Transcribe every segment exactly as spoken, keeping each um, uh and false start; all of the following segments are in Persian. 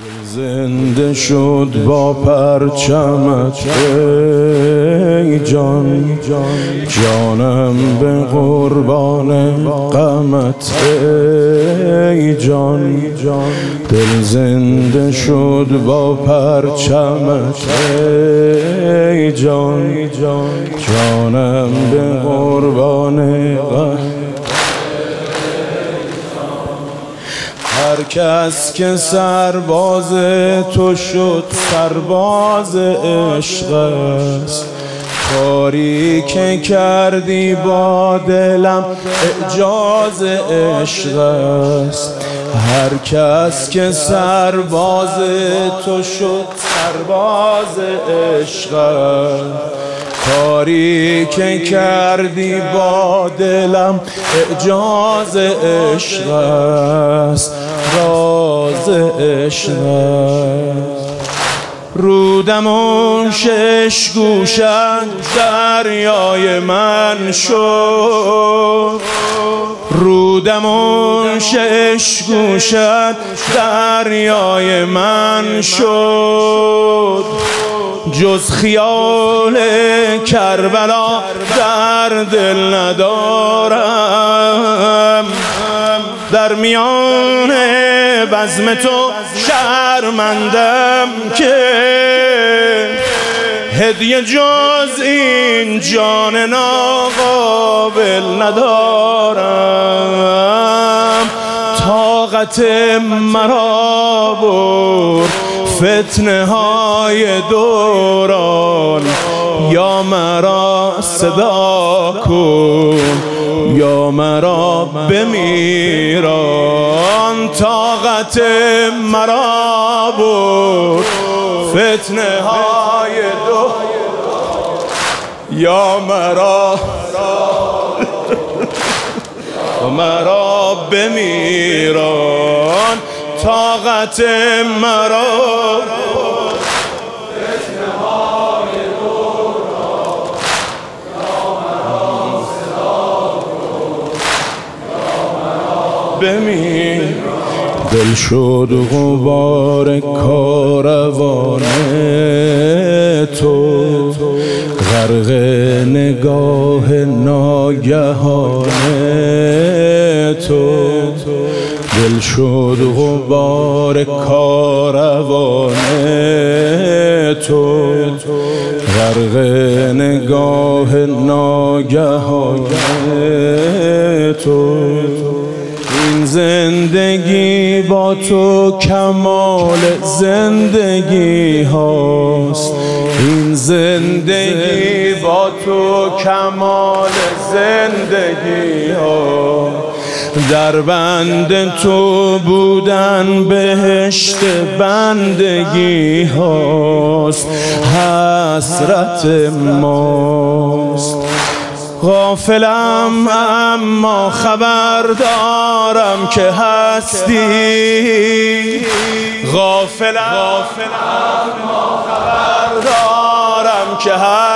زنده شد با پرچمت ای جان، جانم به قربان غمت ای جان. دل زنده شد با پرچمت ای جان، جانم به قربان غمت. هر کس که سرباز تو شد سرباز عشق است، کاری که کردی با دلم اعجاز عشق است. هر کس که سرباز تو شد سرباز عشق است، کاری که کردی با دلم اعجاز عشق است، راز عشق است. رودم و شش گوشت دریای من شد، رودم و شش گوشت دریای من شد. جز خیال کربلا در دل ندارم، در میان بزم تو شرمندم که هدیه جز این جان ناقابل ندارم. طاقت مرا برد فتنه های دوران، یا مرا صدا کن یا مرا بمیران. طاقت مرا برد فتنه های دوران، یا مرا مرا بمیران. طاقت مرا بمیر. دل شد غبار کاروان تو، غرق نگاه ناگهان تو. دل شد غبار کاروان تو، غرق نگاه ناگهان تو. این زندگی با تو کمال زندگی هاست، این زندگی با تو کمال زندگی هاست. در بند تو بودن بهشت بندگی هاست، حسرت ماست. غافلم اما خبر دارم که هستی، غافلم اما خبر دارم که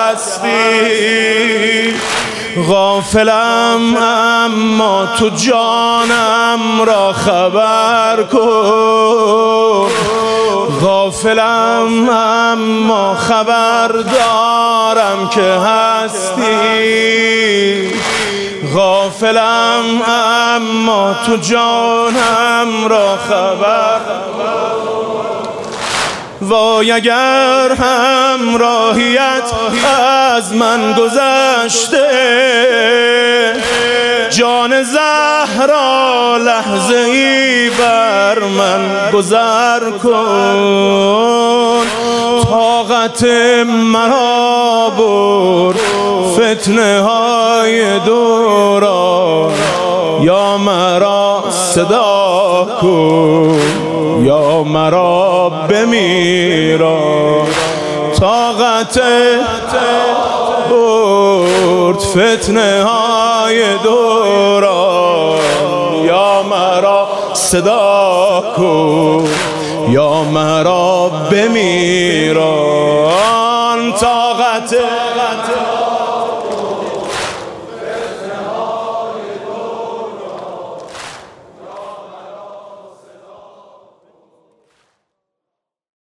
هستی. غافلم اما تو جانم را خبر کن، غافلم اما خبر دارم که هستی. غافلم اما تو جانم را خبر. وای اگر همراهیت از من گذشته، جان زهرا لحظه ای بر من گذر کن. طاقت مرا برد فتنه های دوران، یا مرا صدا کن یا مرا بمیران. طاقت برد فتنه های دوران، یا مرا صدا کن یا مرا بمیران. طاقت